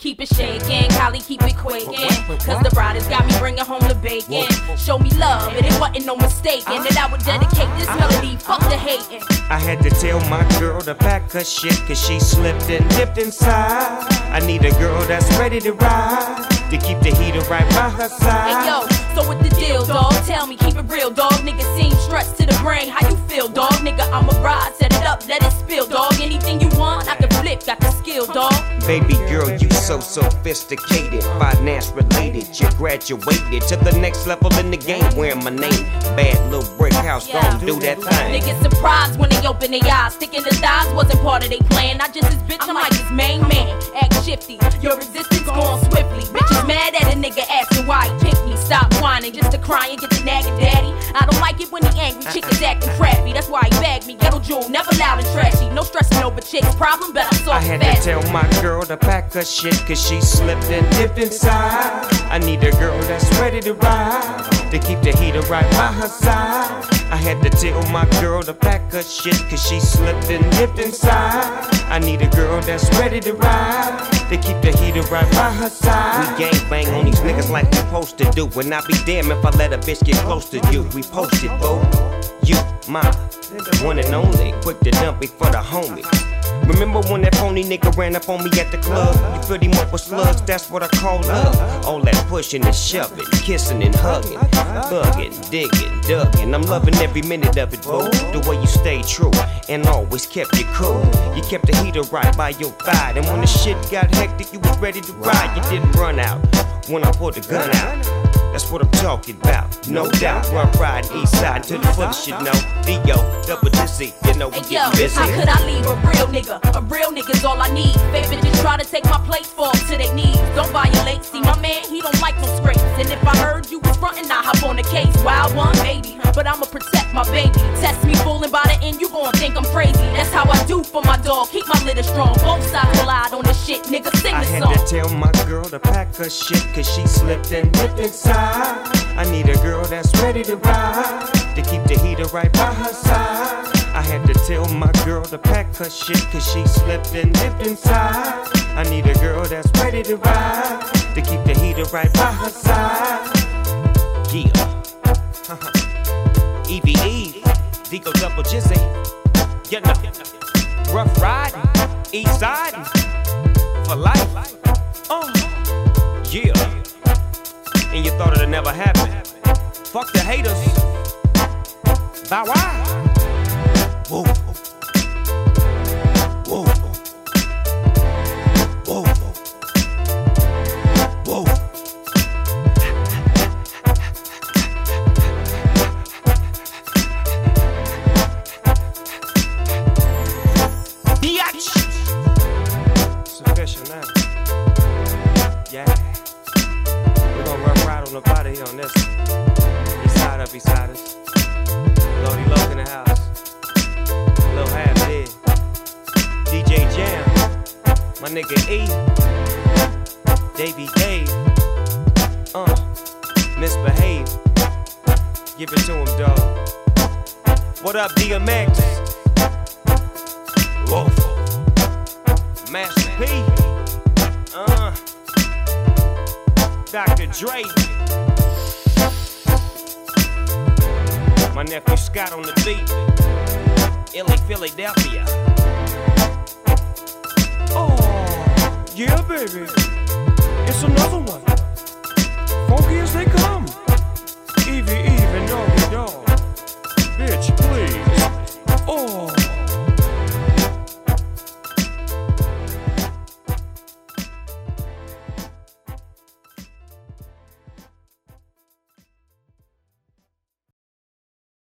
Keep it shaking, Holly, keep it quaking. Cause the riders got me bringing home the bacon. Show me love, and it wasn't no mistaking that I would dedicate this melody, fuck the hating. I had to tell my girl to pack her shit, cause she slipped and dipped inside. I need a girl that's ready to ride, to keep the heater right by her side. Hey yo, so what the deal, dog? Tell me, keep it real, dog. Nigga seem stressed to the brain, how you feel, dog? Nigga, I'ma ride, set it up, let it spill, dog. Anything you want, I can flip, got the skill, dog. Baby girl, you so sophisticated, finance related. You graduated to the next level in the game, wearing my name. Bad little brick house, gon' do that thing. Niggas surprised when they open their eyes. Sticking the thighs wasn't part of their plan. I just his bitch, I'm like his main man. Act shifty, your resistance going swiftly. Bitches mad at a nigga asking why he picked me. Stop whining just to cry and get the nagging daddy. I don't like it when he angry, chickens acting crappy. That's why he bagged me, ghetto jewel, never loud and trashy. No stressing over chicks, problem better solve I had fast. to tell my girl to pack her shit, cause she slipped and dipped inside. I need a girl that's ready to ride, to keep the heater right by her side. I had to tell my girl to pack her shit, cause she slipped and dipped inside. I need a girl that's ready to ride, to keep the heater right by her side. We gang bang on these niggas like we supposed to do, and I'll be damn if I let a bitch get close to you. We posted, boo. You, my one and only, quick to dump it for the homies. Remember when that phony nigga ran up on me at the club? You filled him up with slugs, that's what I call love. All that pushing and shoving, kissing and hugging, bugging, digging, dugging. I'm loving every minute of it, boo. The way you stay true and always kept it cool. You kept the heater right by your thigh, and when the shit got hectic, you was ready to ride. You didn't run out when I pulled the gun out. That's what I'm talking about, no doubt. Rough ride east side to the fullest, you know. Theo, double dizzy, you know we Hey, get busy. how could I leave a real nigga? A real nigga's all I need. Fake bitches try to take my place, fall to their knees. Don't violate, see my man, he don't like no scrapes. And if I heard you was frontin', I hop on the case. Wild one, baby, but I'ma protect my baby. Test me fooling by the end, you gon' think I'm crazy. That's how I do for my dog, keep my litter strong. Both sides collide on this shit, nigga, sing the song. I had to tell my girl to pack her shit, cause she slipped and dipped inside. I need a girl that's ready to ride, to keep the heater right by her side. I had to tell my girl to pack her shit, cause she slipped and dipped inside. I need a girl that's ready to ride, to keep the heater right by her side. Yeah. EVE, Deco Double Jizzy. You know, rough riding, east siding, for life. Yeah. And you thought it'd never happen. Fuck the haters. Bow wow. Whoa. Whoa. Whoa. Whoa. Biatch. It's official now. Yeah. We're gonna rough ride on the body on this. East side up, east siders. Lodi Loke in the house. Lil Half Dead. DJ Jam. My nigga E. Davey Dave. Misbehave. Give it to him, dawg. What up, DMX? Whoa. Master P. Dr. Dre. My nephew Scott on the beat. Illy, Philadelphia. Oh, yeah, baby. It's another one. Funky as they come.